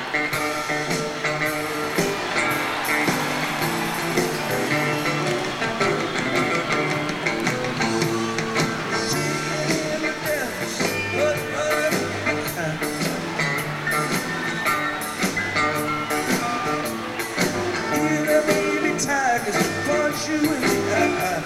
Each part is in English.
Punch you in the eye.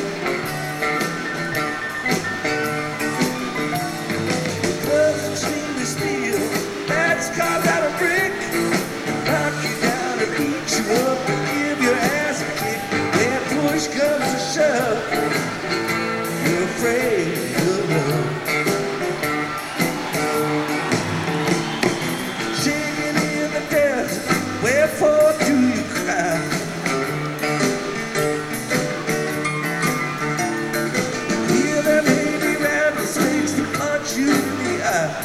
Gloves of stainless steel, that's carved out of brick. Knock you down and beat you up and give your ass a kick. When push comes to shove, you're afraid of love. Shaking in the desert, wherefore do you cry? You in the eye.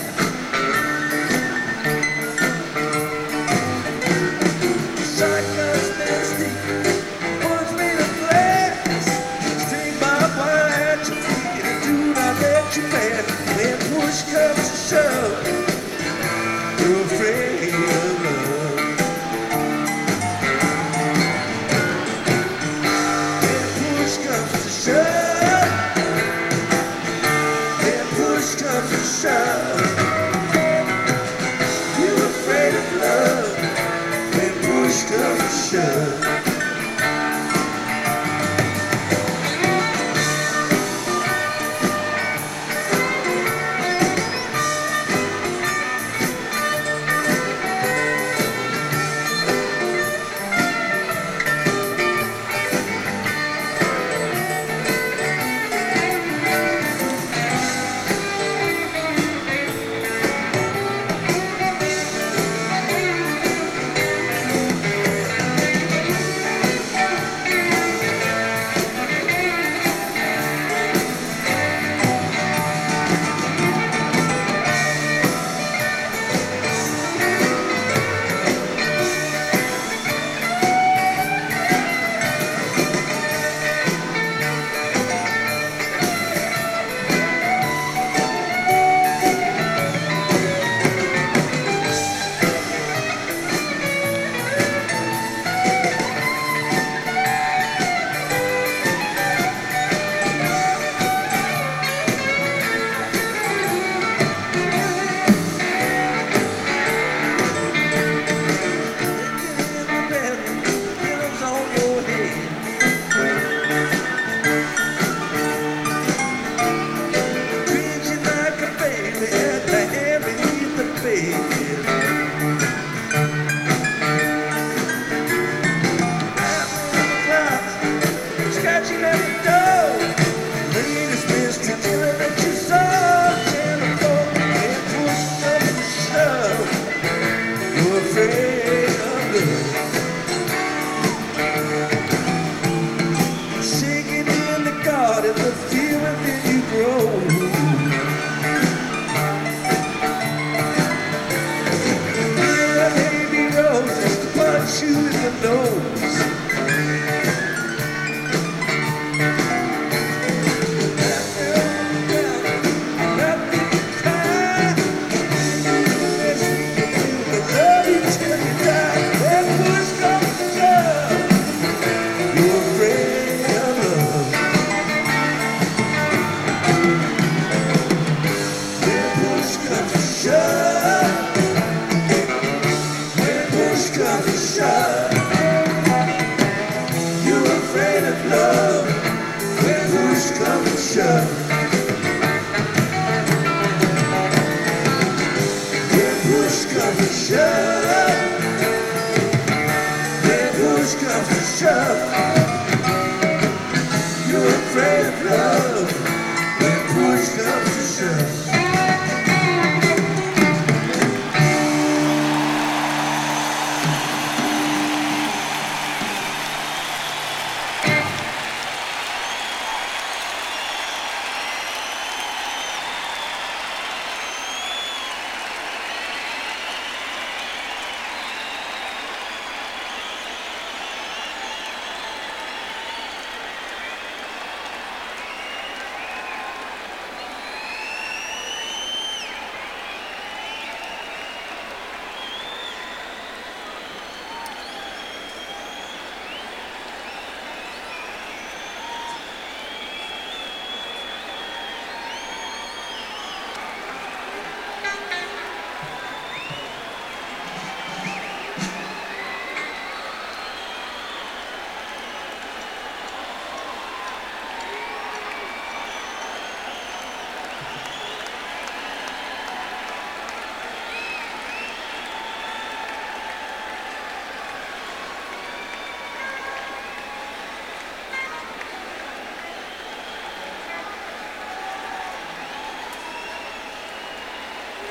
Shotguns nasty, bullets made of glass. String barbed wire at your feet and do not let you pass. When push comes to shove, you're afraid of love. When push comes to shove, comes to shove, you're afraid of love. When push comes to shove. Scratching at the door, latest mystery killing that you saw. Jennifer, when push comes to shove, you're afraid of love. Shaking in the garden, the fear within you grows. Punch you in the nose. Love you till you die. When push comes to shove, you're afraid of love. When push comes to shove, comes to shove, you're afraid of love. When push comes to shove, when push comes to shove, when push comes to shove.